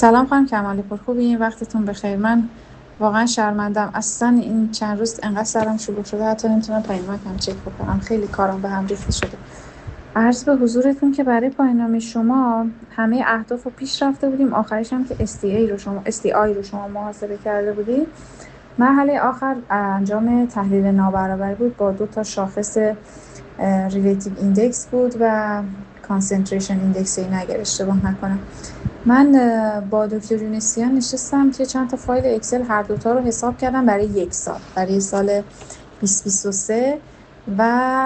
سلام خانم کمالی پور، خوبی؟ وقتتون بخیر. من واقعا شرمندم، اصلا این چند روز انقدر سرم شلوغ شده حتی نمیتونم پایین‌نامه‌ام چک بکنم. خیلی کارم به هم ریخته شده. عرض به حضورتون که برای پایان‌نامه شما همه اهداف رو پیش رفته بودیم، آخرش هم که STI رو شما محاسبه کرده بودید. مرحله آخر انجام تحلیل نابرابری بود با 2 تا شاخص ریلیتیو ایندکس بود و کانسنتریشن ایندکس، اگر اشتباه نکنم. من با دکتر یونسیان نشستم که چند تا فایل اکسل هر دوتا رو حساب کردم برای 1 سال، برای سال 2023 و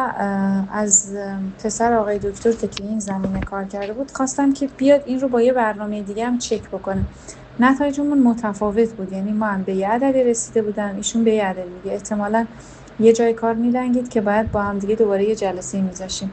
از پسر آقای دکتر که توی این زمینه کار کرده بود خواستم که بیاد این رو با یه برنامه دیگه هم چک بکنه. نتایجمون متفاوت بود، یعنی ما هم به یه عددی رسیده بودم، ایشون به یه عدد دیگه. احتمالاً یه جای کار میلنگید که باید با هم دیگه دوباره یه جلسه میذاشیم.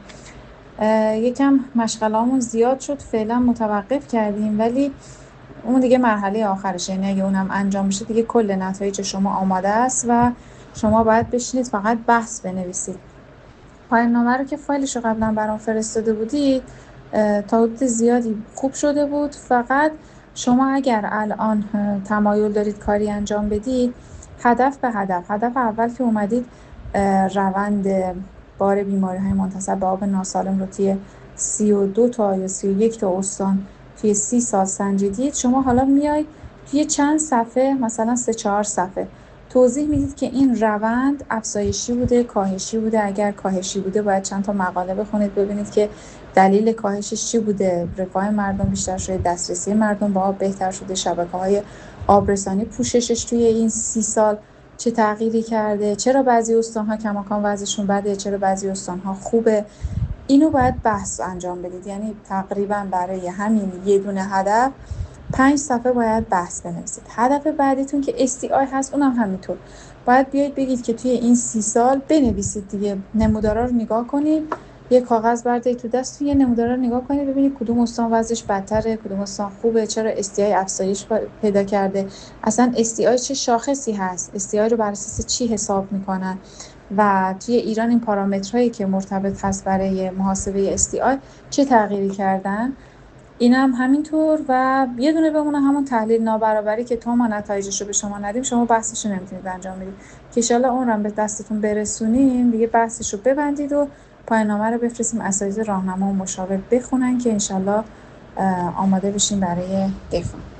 یکم مشغله‌مون زیاد شد، فعلا متوقف کردیم، ولی اون دیگه مرحله آخرشه. یعنی اگه اونم انجام بشه دیگه کل نتایج شما آماده است و شما باید بشینید فقط بحث بنویسید. پایان‌نامه رو که فایلش رو قبلا برام فرستاده بودید تا حدود زیادی خوب شده بود، فقط شما اگر الان تمایل دارید کاری انجام بدید، هدف اول که اومدید روند بار بیماری‌های منتسب به آب ناسالم رو توی 32 تا یا 31 تا استان توی 30 سال سنجیدید. شما حالا میای توی چند صفحه، مثلا 3-4 صفحه توضیح میدید که این روند افزایشی بوده، کاهشی بوده. اگر کاهشی بوده باید چند تا مقاله بخونید ببینید که دلیل کاهشش چی بوده. رفاه مردم بیشتر شده، دسترسی مردم به آب بهتر شده، شبکه‌های آبرسانی پوششش توی این 30 سال چه تغییری کرده، چرا بعضی استان‌ها کماکان وضعشون بده، چرا بعضی استان‌ها خوبه. اینو باید بحث انجام بدید. یعنی تقریبا برای همین یه دونه هدف 5 صفحه باید بحث بنویسید. هدف بعدیتون که STI هست، اونم همینطور باید بیاید بگید که توی این 30 سال بنویسید دیگه. نمودارا رو نگاه کنید، یه کاغذ بردارید تو دستتون، یه نمودارا رو نگاه کنید ببینید کدوم استان وضعش بدتره، کدوم استان خوبه، چرا STI افزایش پیدا کرده، اصلا STI چه شاخصی هست، STI رو بر اساس چی حساب میکنن و توی ایران این پارامترهایی که مرتبط هست برای محاسبه STI چه تغییری کردن. اینم همینطور. و یه دونه بمونه همون تحلیل نابرابری که تا ما نتایجش رو به شما ندیم شما بحثش رو نمیتونید انجام بدید، که انشالله اون رو به دستتون برسونیم دیگه بحثش رو ببندید و پایان‌نامه رو بفرستیم اساتید راهنما و مشاور بخونن که انشالله آماده بشیم برای دفاع.